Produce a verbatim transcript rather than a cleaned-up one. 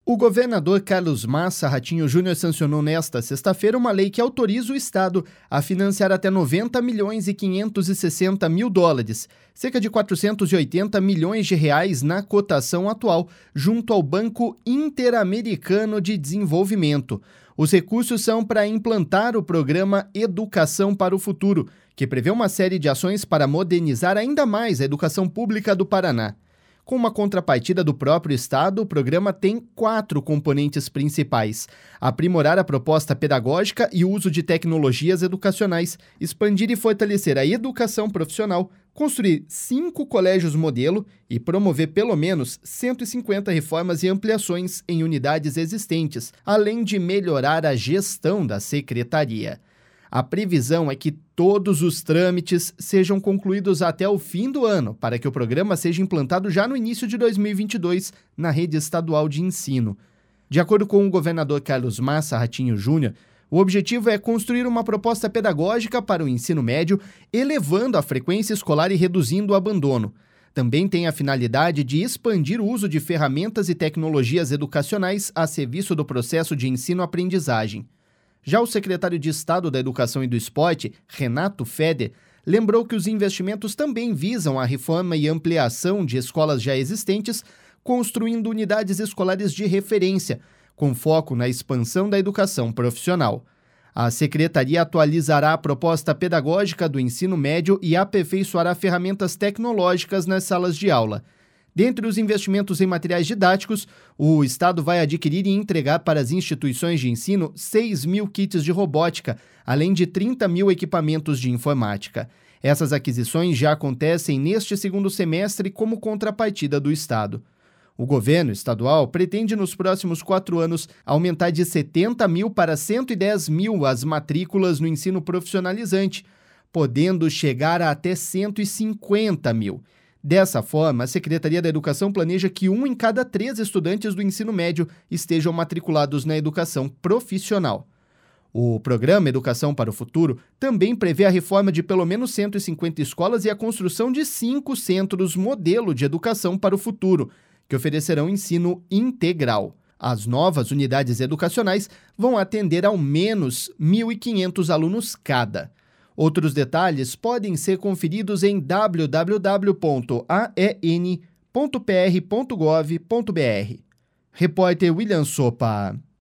O governador Carlos Massa Ratinho Júnior sancionou nesta sexta-feira uma lei que autoriza o Estado a financiar até noventa milhões e quinhentos e sessenta mil dólares, cerca de quatrocentos e oitenta milhões de reais na cotação atual, junto ao Banco Interamericano de Desenvolvimento. Os recursos são para implantar o programa Educação para o Futuro, que prevê uma série de ações para modernizar ainda mais a educação pública do Paraná. Com uma contrapartida do próprio Estado, o programa tem quatro componentes principais: aprimorar a proposta pedagógica e o uso de tecnologias educacionais, expandir e fortalecer a educação profissional, construir cinco colégios modelo e promover pelo menos cento e cinquenta reformas e ampliações em unidades existentes, além de melhorar a gestão da secretaria. A previsão é que todos os trâmites sejam concluídos até o fim do ano, para que o programa seja implantado já no início de dois mil e vinte e dois na rede estadual de ensino. De acordo com o governador Carlos Massa Ratinho Júnior, o objetivo é construir uma proposta pedagógica para o ensino médio, elevando a frequência escolar e reduzindo o abandono. Também tem a finalidade de expandir o uso de ferramentas e tecnologias educacionais a serviço do processo de ensino-aprendizagem. Já o secretário de Estado da Educação e do Esporte, Renato Feder, lembrou que os investimentos também visam a reforma e ampliação de escolas já existentes, construindo unidades escolares de referência, com foco na expansão da educação profissional. A secretaria atualizará a proposta pedagógica do ensino médio e aperfeiçoará ferramentas tecnológicas nas salas de aula. Dentre os investimentos em materiais didáticos, o Estado vai adquirir e entregar para as instituições de ensino seis mil kits de robótica, além de trinta mil equipamentos de informática. Essas aquisições já acontecem neste segundo semestre como contrapartida do Estado. O governo estadual pretende, nos próximos quatro anos, aumentar de setenta mil para cento e dez mil as matrículas no ensino profissionalizante, podendo chegar a até cento e cinquenta mil. Dessa forma, a Secretaria da Educação planeja que um em cada três estudantes do ensino médio estejam matriculados na educação profissional. O programa Educação para o Futuro também prevê a reforma de pelo menos cento e cinquenta escolas e a construção de cinco centros modelo de educação para o futuro, que oferecerão ensino integral. As novas unidades educacionais vão atender ao menos mil e quinhentos alunos cada. Outros detalhes podem ser conferidos em w w w ponto a e n ponto p r ponto gov ponto b r. Repórter William Sopa.